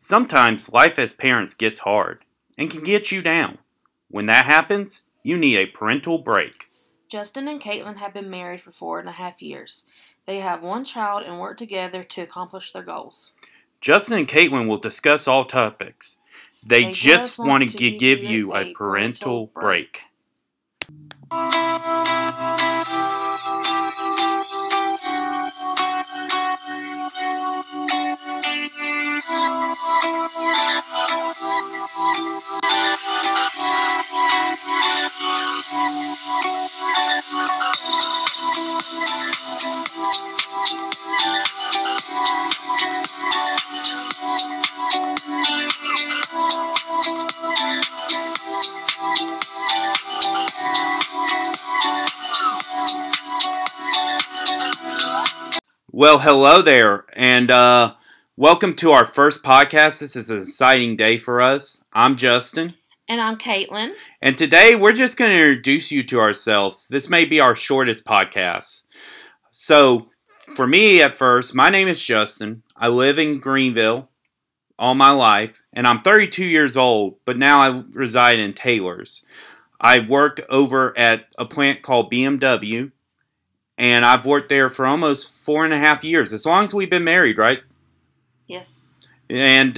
Sometimes life as parents gets hard and can get you down. When that happens, you need a parental break. Justin and Caitlin have been married for 4.5 years. They have one child and work together to accomplish their goals. Justin and Caitlin will discuss all topics. They They just just want want to to give give you you a a parental parental break. Well, hello there, and welcome to our first podcast. This is an exciting day for us. I'm Justin. And I'm Caitlin. And today we're just going to introduce you to ourselves. This may be our shortest podcast. So, for me at first, my name is Justin. I live in Greenville all my life, and I'm 32 years old, but now I reside in Taylor's. I work over at a plant called BMW, and I've worked there for almost 4.5 years, as long as we've been married, right? Yes. And,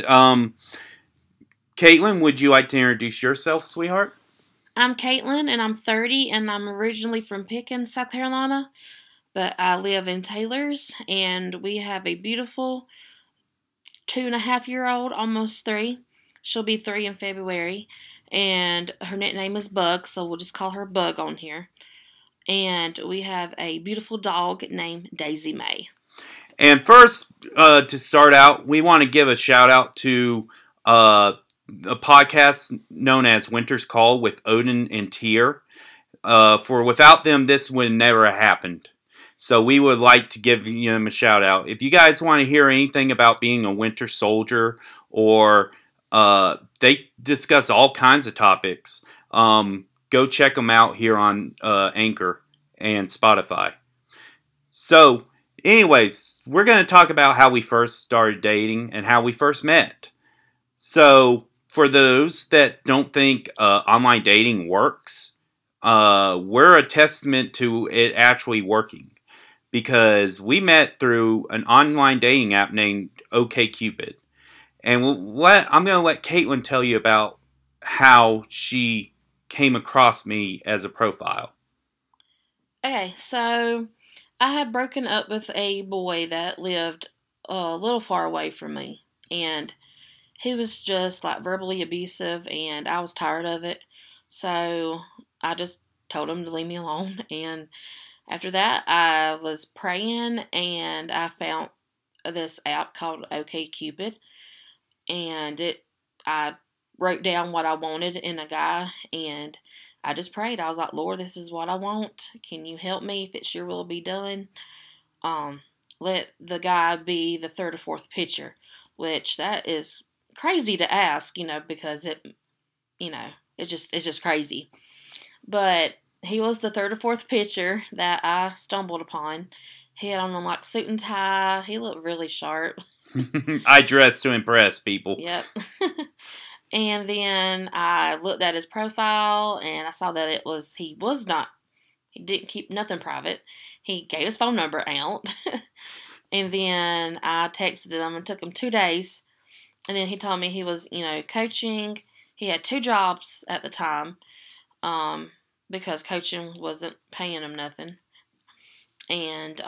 Caitlin, would you like to introduce yourself, sweetheart? I'm Caitlin, and I'm 30, and I'm originally from Pickens, South Carolina, but I live in Taylor's, and we have a beautiful 2.5-year-old, almost 3. She'll be 3 in February, and her nickname is Bug, so we'll just call her Bug on here. And we have a beautiful dog named Daisy May. And first, to start out, we want to give a shout out to a podcast known as Winter's Call with Odin and Tyr. For without them, this would never have happened. So we would like to give them a shout out. If you guys want to hear anything about being a winter soldier, or they discuss all kinds of topics, go check them out here on Anchor and Spotify. So, anyways, we're going to talk about how we first started dating and how we first met. So, for those that don't think online dating works, we're a testament to it actually working. Because we met through an online dating app named OkCupid. And I'm going to let Caitlin tell you about how she came across me as a profile. Okay, so I had broken up with a boy that lived a little far away from me, and he was just like verbally abusive, and I was tired of it. So I just told him to leave me alone. And after that, I was praying, and I found this app called OkCupid, and I wrote down what I wanted in a guy, and I just prayed. I was like, Lord, this is what I want. Can you help me if it's your will be done? Let the guy be the third or fourth pitcher, which that is crazy to ask, because it's just crazy. But he was the third or fourth pitcher that I stumbled upon. He had on like suit and tie. He looked really sharp. I dress to impress people. Yep. And then I looked at his profile, and I saw that he didn't keep nothing private. He gave his phone number out. And then I texted him, and took him 2 days. And then he told me he was, coaching. He had 2 jobs at the time, because coaching wasn't paying him nothing. And,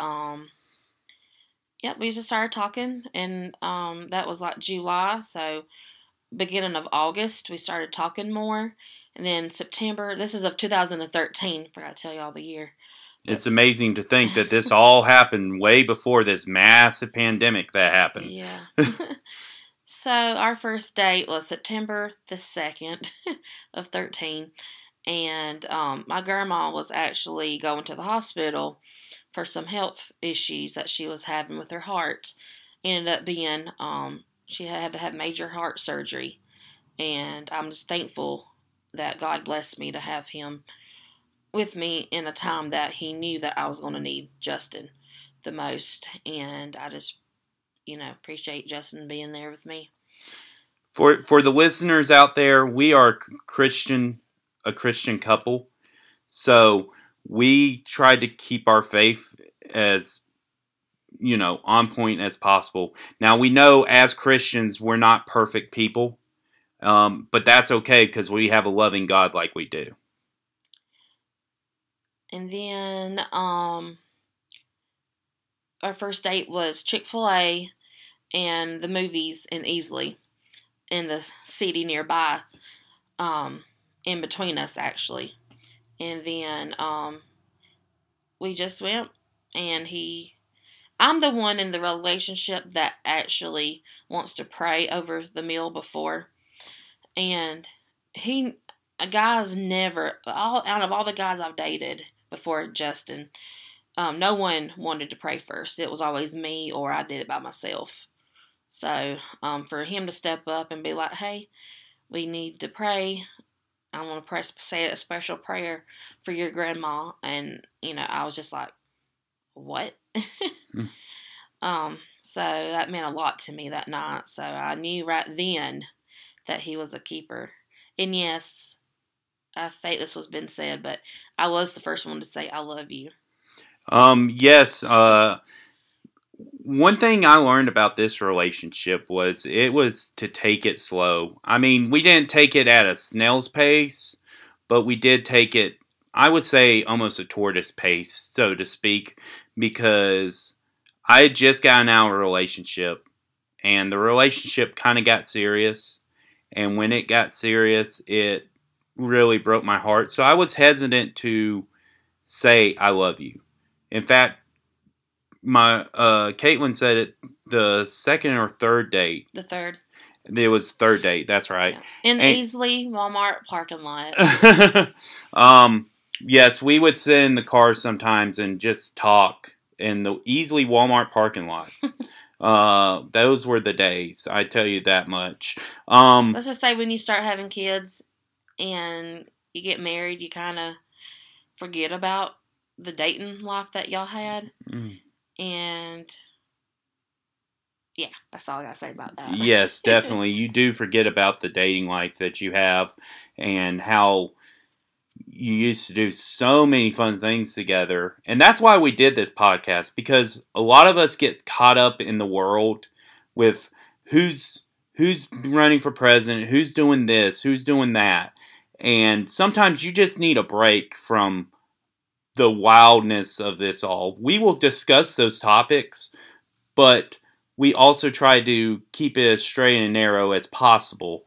we just started talking, and that was like July, so beginning of August, we started talking more. And then September, this is of 2013, forgot to tell y'all the year. It's amazing to think that this all happened way before this massive pandemic that happened. Yeah. So our first date was September the 2nd of 13. And my grandma was actually going to the hospital for some health issues that she was having with her heart. Ended up being, she had to have major heart surgery. And I'm just thankful that God blessed me to have him with me in a time that he knew that I was going to need Justin the most. And I just, appreciate Justin being there with me. For the listeners out there, we are a Christian couple, so we try to keep our faith as on point as possible. Now we know as Christians we're not perfect people, but that's okay because we have a loving God like we do. And then our first date was Chick-fil-A and the movies in Easley, in the city nearby, in between us actually. And then we just went, and I'm the one in the relationship that actually wants to pray over the meal before. And guys never, out of all the guys I've dated before Justin, no one wanted to pray first. It was always me, or I did it by myself. So for him to step up and be like, hey, we need to pray. I want to say a special prayer for your grandma. And, I was just like, what? So that meant a lot to me that night. So I knew right then that he was a keeper. And yes, I think this was been said, but I was the first one to say, I love you. Yes. One thing I learned about this relationship was it was to take it slow. I mean, we didn't take it at a snail's pace, but we did take it, I would say, almost a tortoise pace, so to speak, because I had just gotten out of a relationship, and the relationship kind of got serious, and when it got serious, it really broke my heart. So I was hesitant to say I love you. In fact, my Caitlin said it the second or third date. The third. It was third date. That's right. Yeah. In the Easley Walmart parking lot. Yes, we would sit in the car sometimes and just talk in the Easley Walmart parking lot. Those were the days. I tell you that much. Let's just say when you start having kids and you get married, you kind of forget about the dating life that y'all had. And yeah, that's all I got to say about that. Yes, definitely. You do forget about the dating life that you have and how you used to do so many fun things together. And that's why we did this podcast, because a lot of us get caught up in the world with who's running for president, who's doing this, who's doing that. And sometimes you just need a break from the wildness of this all. We will discuss those topics, but we also try to keep it as straight and narrow as possible.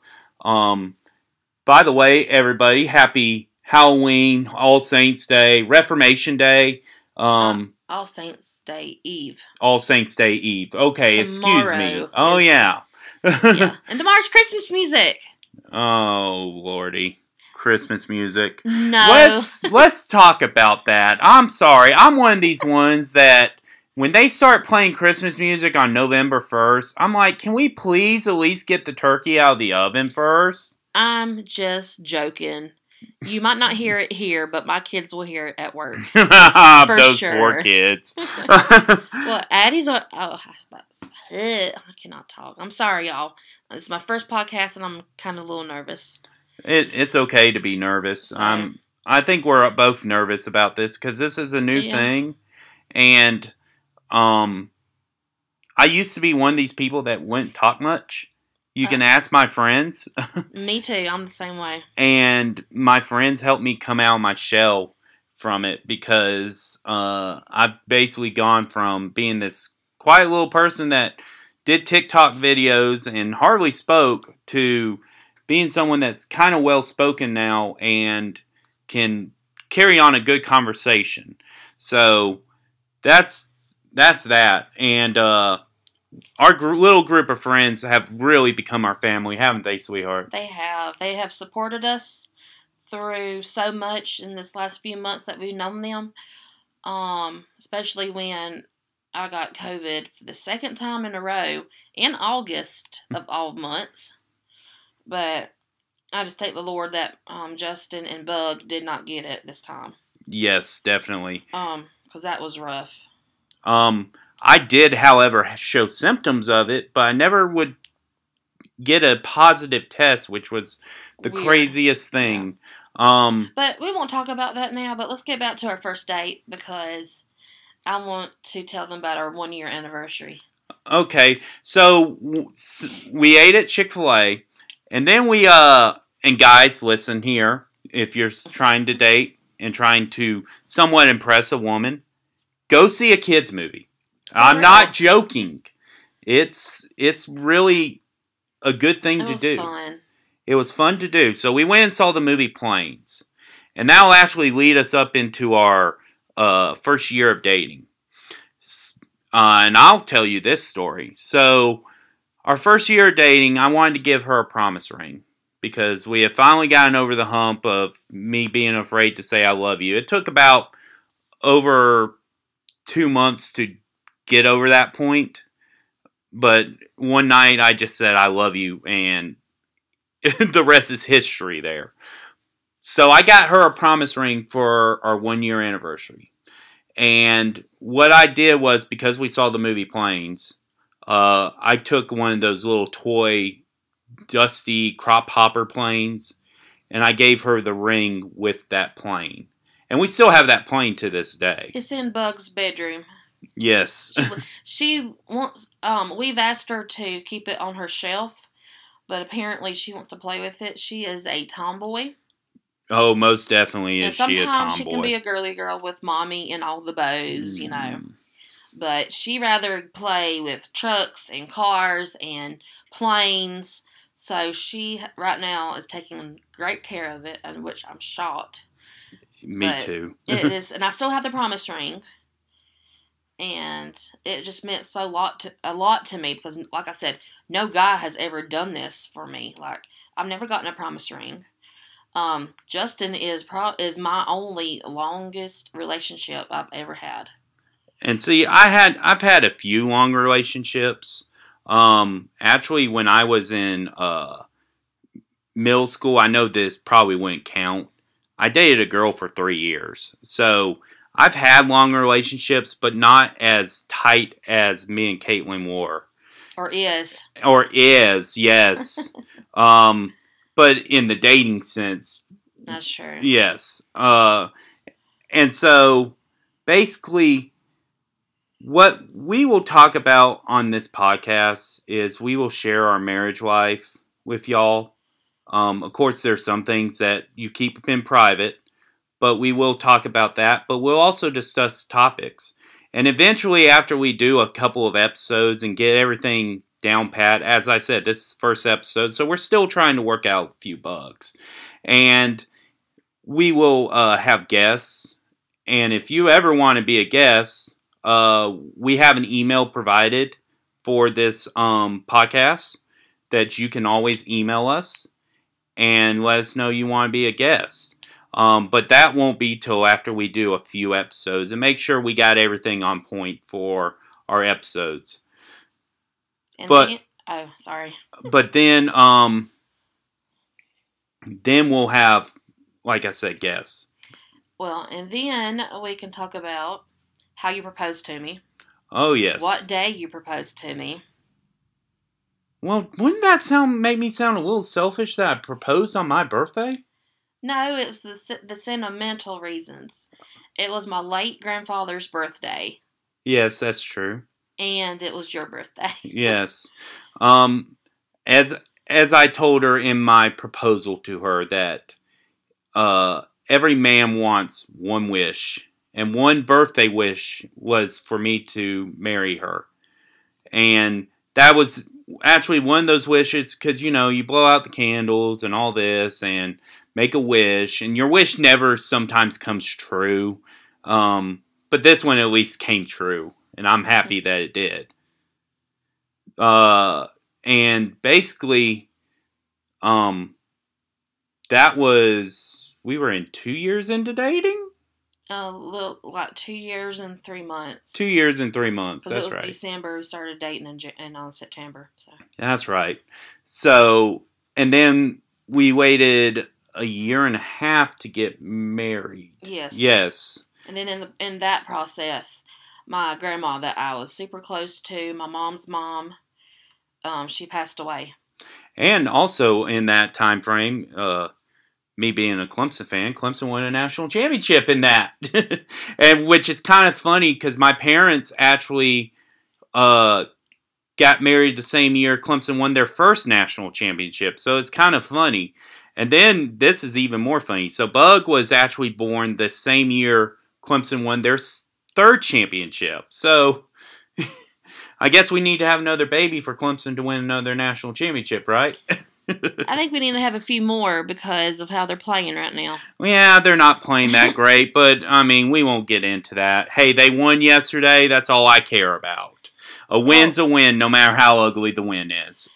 By the way, everybody, happy Halloween, All Saints Day, Reformation Day. All Saints Day Eve. All Saints Day Eve. Okay, excuse me. Oh, yeah. Yeah. And tomorrow's Christmas music. Oh, Lordy. Christmas music. No. Let's talk about that. I'm sorry. I'm one of these ones that when they start playing Christmas music on November 1st, I'm like, can we please at least get the turkey out of the oven first? I'm just joking. You might not hear it here, but my kids will hear it at work. Those sure. Poor kids. Well, Addie's are... Oh, I cannot talk. I'm sorry, y'all. This is my first podcast, and I'm kind of a little nervous. It's okay to be nervous. I think we're both nervous about this because this is a new thing, and I used to be one of these people that wouldn't talk much. You can ask my friends. Me too. I'm the same way. And my friends helped me come out of my shell from it because I've basically gone from being this quiet little person that did TikTok videos and hardly spoke to being someone that's kind of well-spoken now and can carry on a good conversation. So that's that. And our little group of friends have really become our family, haven't they, sweetheart? They have. They have supported us through so much in this last few months that we've known them. Especially when I got COVID for the second time in a row in August of all months. But I just thank the Lord that Justin and Bug did not get it this time. Yes, definitely. Because that was rough. I did, however, show symptoms of it, but I never would get a positive test, which was the Weird. craziest thing. But we won't talk about that now. But let's get back to our first date because I want to tell them about our 1 year anniversary. Okay, so we ate at Chick-fil-A, and then and guys, listen here. If you're trying to date and trying to somewhat impress a woman, go see a kids movie. I'm not joking. It's really a good thing to do. It was fun. It was fun to do. So we went and saw the movie Planes, and that will actually lead us up into our first year of dating. And I'll tell you this story. So, our first year of dating, I wanted to give her a promise ring because we had finally gotten over the hump of me being afraid to say I love you. It took about over 2 months to get over that point. But one night I just said I love you, and the rest is history there. So I got her a promise ring for our 1 year anniversary. And what I did was, because we saw the movie Planes, I took one of those little toy, dusty crop hopper planes, and I gave her the ring with that plane. And we still have that plane to this day. It's in Bug's bedroom. Yes. She wants, we've asked her to keep it on her shelf, but apparently she wants to play with it. She is a tomboy. Oh, most definitely is she a tomboy. Sometimes she can be a girly girl with mommy and all the bows, you know. But she rather play with trucks and cars and planes. So she right now is taking great care of it, in which I'm shocked. Me too. It is, and I still have the promise ring. And it just meant a lot to me because, like I said, no guy has ever done this for me. Like, I've never gotten a promise ring. Justin is my only longest relationship I've ever had. And see, I've had a few long relationships. Actually, when I was in middle school, I know this probably wouldn't count. I dated a girl for 3 years, so I've had long relationships, but not as tight as me and Caitlin were. Or is, yes. But in the dating sense. That's true. Yes. And so, basically, what we will talk about on this podcast is we will share our marriage life with y'all. Of course, there's some things that you keep in private, but we will talk about that. But we'll also discuss topics. And eventually, after we do a couple of episodes and get everything down pat, as I said, this is the first episode, so we're still trying to work out a few bugs. And we will have guests. And if you ever want to be a guest, we have an email provided for this podcast that you can always email us and let us know you want to be a guest. But that won't be till after we do a few episodes and make sure we got everything on point for our episodes. Sorry. But then we'll have, like I said, guests. Well, and then we can talk about how you proposed to me. Oh, yes. What day you proposed to me. Well, wouldn't that make me sound a little selfish that I proposed on my birthday? No, it was the sentimental reasons. It was my late grandfather's birthday. Yes, that's true. And it was your birthday. Yes. As I told her in my proposal to her that every man wants one wish. And one birthday wish was for me to marry her. And that was actually one of those wishes because, you know, you blow out the candles and all this and make a wish. And your wish never sometimes comes true. But this one at least came true. And I'm happy that it did. And basically, that was, we were in 2 years into dating? Like 2 years and 3 months. 2 years and 3 months, that's right. It was December, we started dating in September. So. That's right. So, and then we waited a year and a half to get married. Yes. Yes. And then in that process, my grandma that I was super close to, my mom's mom, she passed away. And also in that time frame, me being a Clemson fan, Clemson won a national championship in that, and which is kind of funny because my parents actually got married the same year Clemson won their first national championship. So it's kind of funny. And then this is even more funny. So Bug was actually born the same year Clemson won their third championship. So I guess we need to have another baby for Clemson to win another national championship, right? I think we need to have a few more because of how they're playing right now. Yeah, they're not playing that great, but I mean, we won't get into that. Hey, they won yesterday. That's all I care about. A win's a win, no matter how ugly the win is.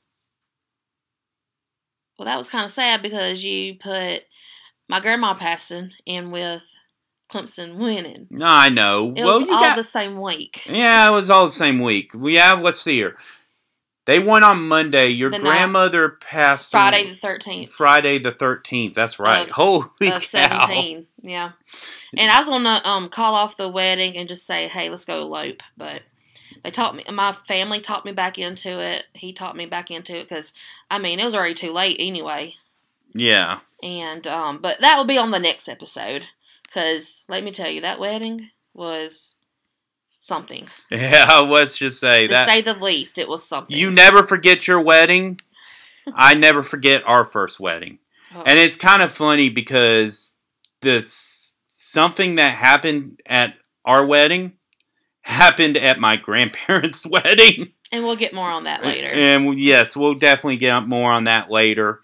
Well, that was kind of sad because you put my grandma passing in with Clemson winning. I know. It was all the same week. Yeah, it was all the same week. Let's see here. They won on Monday. Your grandmother passed Friday the 13th. Friday the 13th. That's right. Holy cow. 17. Yeah. And I was going to call off the wedding and just say, hey, let's go elope. But they taught me, my family taught me back into it. He taught me back into it because, I mean, it was already too late anyway. Yeah. And, but that will be on the next episode. Because, let me tell you, that wedding was something. Yeah, let's just say that. To say the least, it was something. You never forget your wedding. I never forget our first wedding. Oh. And it's kind of funny because something that happened at our wedding happened at my grandparents' wedding. And we'll get more on that later. And yes, we'll definitely get more on that later.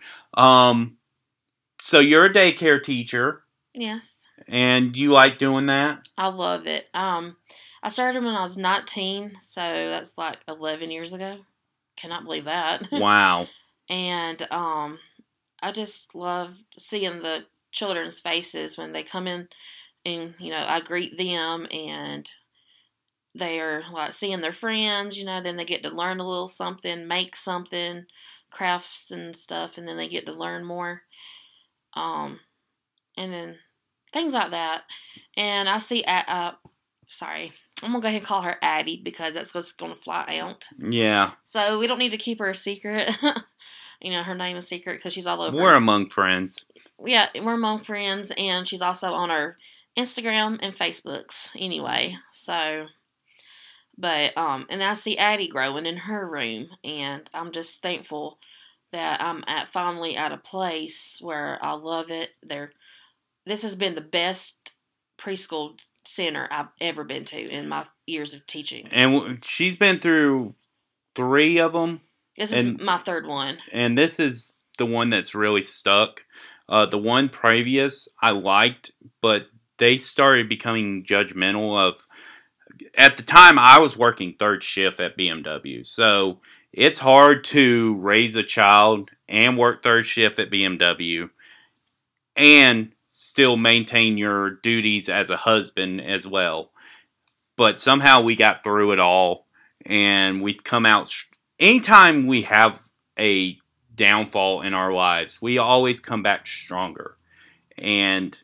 So you're a daycare teacher. Yes. And you like doing that? I love it. I started when I was 19, so that's like 11 years ago. Cannot believe that. Wow. And I just love seeing the children's faces when they come in and, I greet them and they are like seeing their friends, then they get to learn a little something, make something, crafts and stuff, and then they get to learn more. And then things like that. And I see, sorry, I'm going to go ahead and call her Addie because that's just going to fly out. Yeah. So we don't need to keep her a secret. Her name is secret because she's all over. We're among friends. Yeah, we're among friends, and she's also on our Instagram and Facebooks anyway. So, but, and I see Addie growing in her room, and I'm just thankful that I'm finally at a place where I love it. This has been the best preschool center I've ever been to in my years of teaching. And she's been through 3 of them. This is my 3rd one. And this is the one that's really stuck. The one previous I liked, but they started becoming judgmental of... At the time, I was working 3rd shift at BMW. So it's hard to raise a child and work 3rd shift at BMW and still maintain your duties as a husband as well. But somehow we got through it all, and we've come out... Anytime we have a downfall in our lives, we always come back stronger. And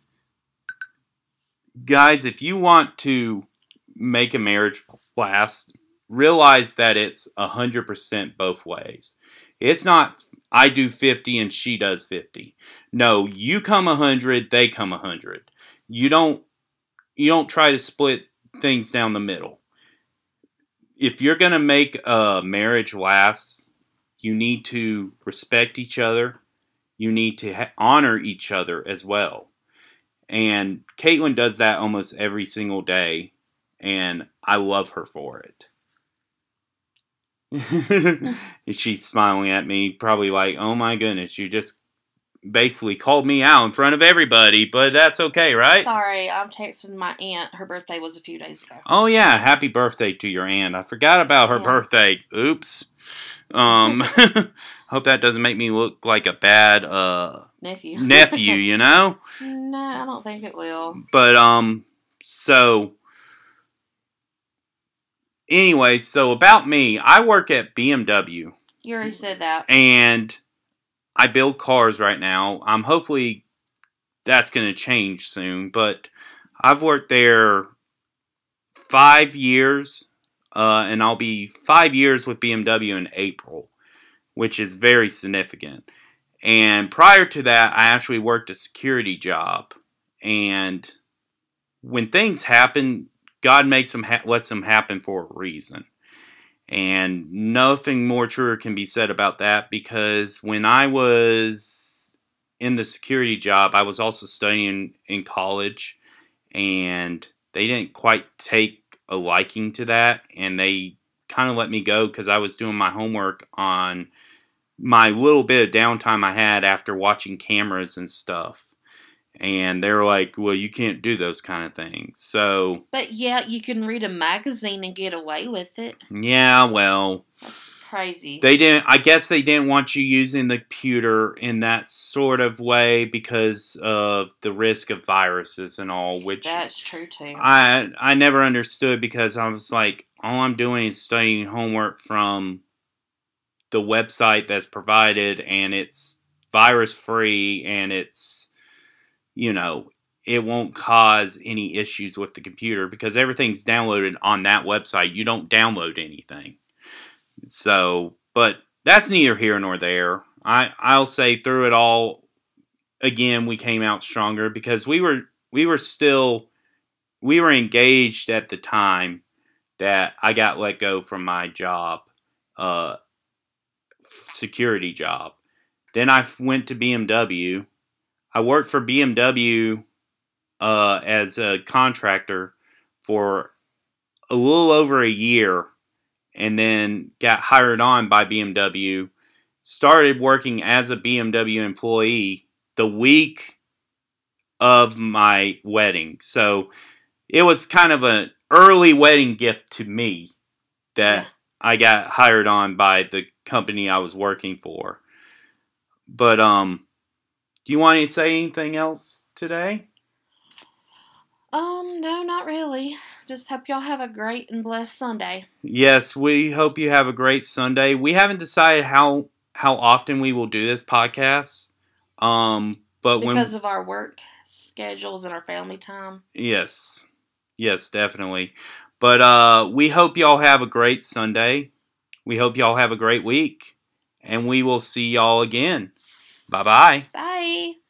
guys, if you want to make a marriage last, realize that it's 100% both ways. It's not I do 50 and she does 50. No, you come 100, they come 100. You don't try to split things down the middle. If you're going to make a marriage last, you need to respect each other. You need to honor each other as well. And Caitlin does that almost every single day, and I love her for it. She's smiling at me, probably like, oh my goodness, you just basically called me out in front of everybody, but that's okay, right? Sorry, I'm texting my aunt. Her birthday was a few days ago. Oh yeah, happy birthday to your aunt. I forgot about her birthday. Oops. Hope that doesn't make me look like a bad nephew, No, I don't think it will. But so anyway, so about me, I work at BMW. You already said that. And I build cars right now. Hopefully that's going to change soon, but I've worked there 5 years, and I'll be 5 years with BMW in April, which is very significant. And prior to that, I actually worked a security job. And when things happen, God makes them lets them happen for a reason. And nothing more truer can be said about that, because when I was in the security job, I was also studying in college, and they didn't quite take a liking to that, and they kind of let me go because I was doing my homework on my little bit of downtime I had after watching cameras and stuff. And they're like, well, you can't do those kind of things. So, But yeah, you can read a magazine and get away with it. yeah, well, That's crazy. I guess they didn't want you using the computer in that sort of way because of the risk of viruses and all, which That's true too. I never understood, because I was like, all I'm doing is studying homework from the website that's provided, and it's virus free, and it's, it won't cause any issues with the computer because everything's downloaded on that website. You don't download anything. So, but that's neither here nor there. I'll say through it all, again, we came out stronger because we were engaged at the time that I got let go from my job, security job. Then I went to BMW. I worked for BMW as a contractor for a little over a year, and then got hired on by BMW. Started working as a BMW employee the week of my wedding. So it was kind of an early wedding gift to me that I got hired on by the company I was working for. But do you want to say anything else today? No, not really. Just hope y'all have a great and blessed Sunday. Yes, we hope you have a great Sunday. We haven't decided how often we will do this podcast. But because of our work schedules and our family time. Yes, definitely. But we hope y'all have a great Sunday. We hope y'all have a great week, and we will see y'all again. Bye-bye. Bye.